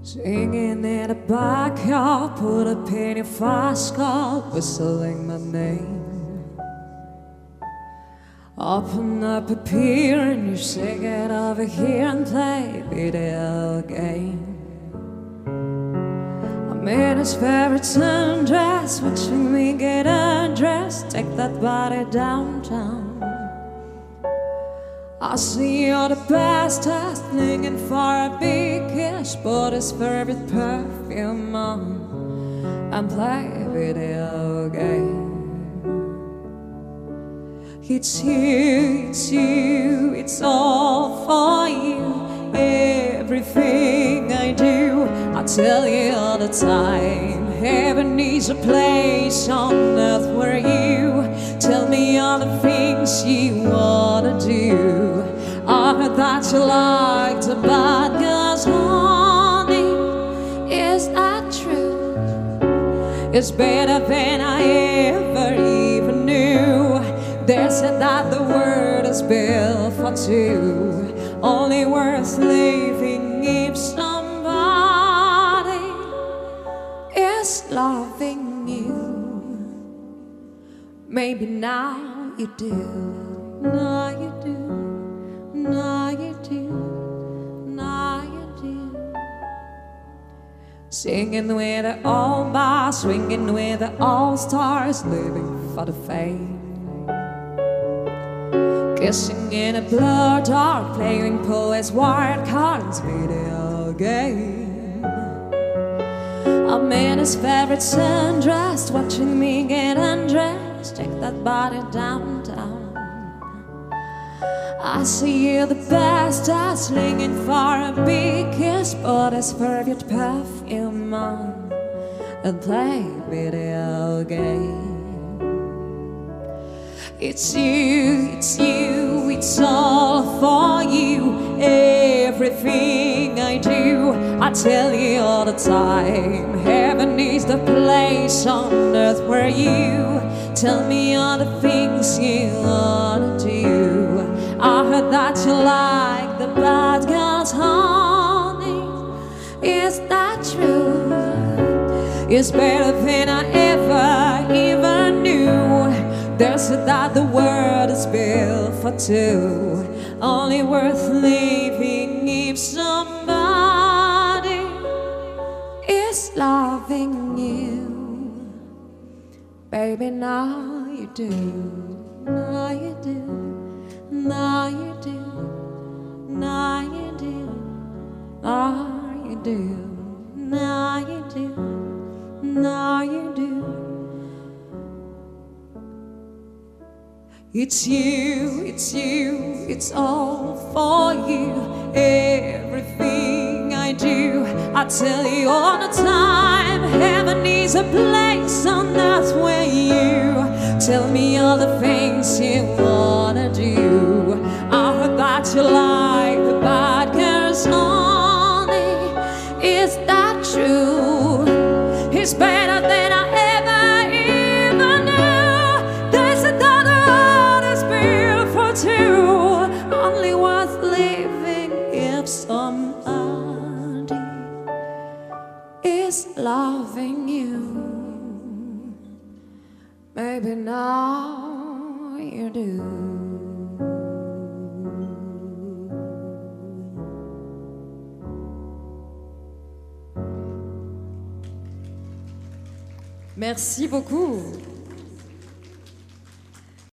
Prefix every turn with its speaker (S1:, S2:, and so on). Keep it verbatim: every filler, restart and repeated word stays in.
S1: Singing in the backyard, put up in your fast car, whistling my name. Open up a pier and you say get over here and play video game. I'm in his favorite sundress, watching me get undressed, take that body downtown. I see you're the bestest, looking for a big kiss, put his favorite perfume on and play a video game. It's you, it's you, it's all for you. Everything I do, I tell you all the time. Heaven is a place on earth where you tell me all the things you wanna do. I heard that you like the bad girls, honey. Is that true? It's better than I ever even knew. They said that the world is built for two, only worth living if somebody is loving you. Maybe now you do, now you do, now you do, now you do. Singing with the old bars, swinging with the all-stars, living for the fame. Kissing in a blur dark, playing poets' wired cards, video game. I'm in his favorite sundress, watching me get undressed, take that body downtown. I see you the best, just looking for a big kiss, put his favorite perfume on and play video game. It's you, it's you, it's all for you. Everything I do, I tell you all the time. Heaven is the place on earth where you tell me all the things you wanna do. I heard that you like the bad girls, honey. Is that true? It's better than I ever, even knew. They said that the world is built for two, only worth living if somebody is loving you. Baby, now you do, now you do, now you do, now you do, now you do, now you do, now you do. It's you, it's you, it's all for you. Everything I do, I tell you all the time. Heaven is a place on earth where you tell me all the things you wanna do. I heard that you like the bad girls, honey. Is that true? It's better than I ever even knew. They said that only worth living if somebody is loving you. Maybe now you do. Merci beaucoup.